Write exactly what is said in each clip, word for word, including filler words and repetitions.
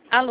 Alô?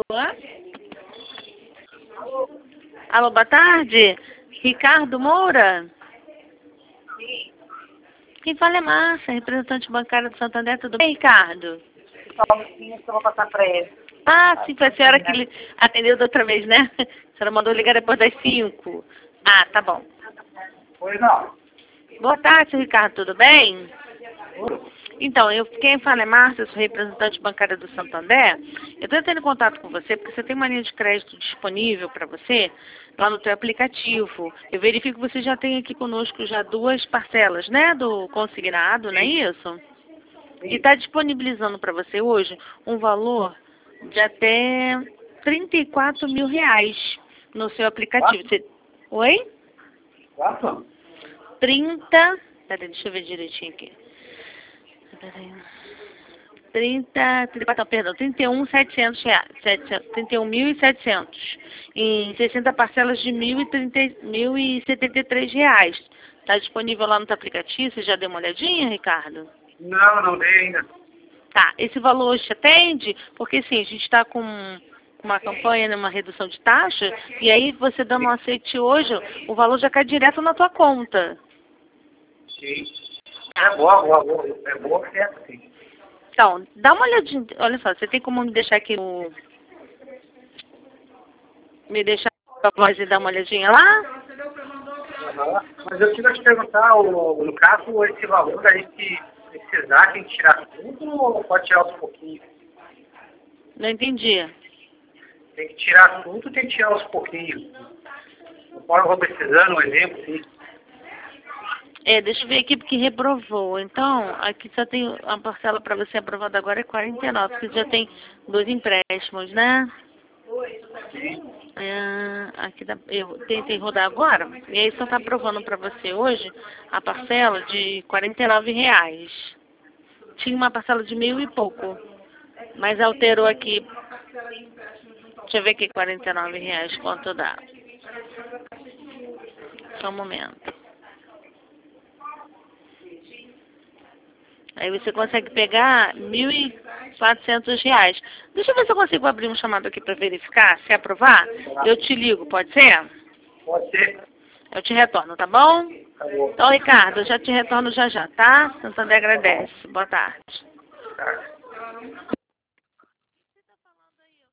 Alô, boa tarde. Ricardo Moura? Sim. Quem fala é Márcia, representante bancária do Santander. Tudo bem, Ricardo? Só um pouquinho que eu vou passar para ele. Ah, sim, foi a senhora que lhe atendeu da outra vez, né? A senhora mandou ligar depois das cinco. Ah, tá bom. Pois não. Boa tarde, seu Ricardo, tudo bem? Então, eu, quem fala é Márcia, eu sou representante bancária do Santander. Eu estou entrando em contato com você porque você tem uma linha de crédito disponível para você lá no teu aplicativo. Eu verifico que você já tem aqui conosco já duas parcelas, né, do consignado, não é isso? E está disponibilizando para você hoje um valor de até trinta e quatro mil reais no seu aplicativo. Você... Oi? Quanto? trinta... Peraí, deixa eu ver direitinho aqui. Peraí. trinta, trinta, perdão, trinta e um mil e setecentos reais, trinta e um mil e setecentos em sessenta parcelas de mil e setenta e três reais. Está disponível lá no teu aplicativo? Você já deu uma olhadinha, Ricardo? Não, não dei ainda. Tá, esse valor hoje te atende? Porque sim, a gente está com uma campanha, né, uma redução de taxa, e aí você dando um aceite hoje, o valor já cai direto na tua conta. Sim. É boa, boa, boa. É boa, certo, sim. Então, dá uma olhadinha. Olha só, você tem como me deixar aqui no... Me deixar a voz e dar uma olhadinha lá? Uhum. Mas eu queria te perguntar, o, no caso, esse valor aí, se precisar, tem que tirar tudo ou pode tirar aos pouquinhos? Não entendi. Tem que tirar tudo, tem que tirar aos pouquinhos. Conforme eu vou precisando, um exemplo, sim. É, deixa eu ver aqui porque reprovou. Então, aqui só tem uma parcela para você aprovada agora é quarenta e nove, porque já tem dois empréstimos, né? Sim. É, aqui dá, eu tentei rodar agora, e aí só está aprovando para você hoje a parcela de quarenta e nove reais. Tinha uma parcela de mil e pouco, mas alterou aqui. Deixa eu ver aqui, quarenta e nove reais, quanto dá. Só um momento. Aí você consegue pegar mil e quatrocentos reais. Deixa eu ver se eu consigo abrir um chamado aqui para verificar. Se aprovar, eu te ligo, pode ser? Pode ser. Eu te retorno, tá bom? Tá bom. Então, Ricardo, eu já te retorno já já, tá? Santander agradece. Boa tarde. Tá.